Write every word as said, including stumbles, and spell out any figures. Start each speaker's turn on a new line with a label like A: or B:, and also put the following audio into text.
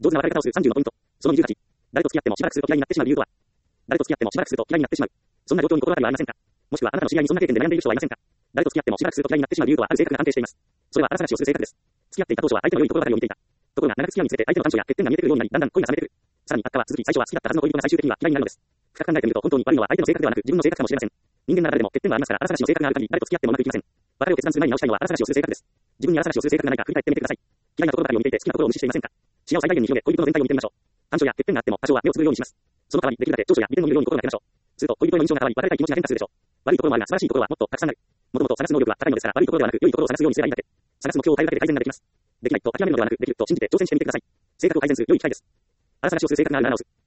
A: 上手な別れ方をするさんじゅうのポイント。そのにじゅうはち。誰と付き合ってもしばらくすると嫌いになってしまう理由とは。誰と付き合ってもしばらくすると嫌いになってしまう。そんな状況に心当たりはありませんか？もしくはあなたの知り合いにそんな経験で悩んでいる人はいませんか？誰と付き合ってもしばらくすると嫌いになってしまう理由とはある性格が安定しています。それは荒探しをする性格です。付き合っていた当初は相手の良いところばかりを見ていた。ところが長く付き合うにつれて相手の短所や欠点が見えてくるようになり、だんだん恋が冷めてくる。さらに悪化は続き、最初は好きだったはずの恋人が最終的には嫌いになるのです。深く考えてみると本当に悪いのは相手の性格ではなく自分の性格かもしれません。人間なら誰でも欠点はありますから、荒探しの性格がある限り誰と付き合ってもうまくいきません。別れを決断する前に直したいのは荒探しをする性格です。自分に荒探しをする性格がないか振り返ってみてください。嫌いなところばかりを見ていて好きなところを無視していませんか？視野を最大限に広げ、恋人の全体を見てみましょう。短所や欠点があっても多少は目をつぶるようにします。その代わりできるだけ長所や利点を見るように心がけましょう。すると恋人の印象が変わり、別れたい気持ちが変化するでしょう。悪いところもあるが素晴らしいところはもっとたくさんある。もともと探す能力は高いのですから、悪いところではなく良いところを探すようにすればいいだけ。探す目標を変えるだけで改善ができます。できないと諦めるのではなく、できると信じて挑戦してみてください。性格を改善する良い機会です。荒探しをする性格があるなら直す。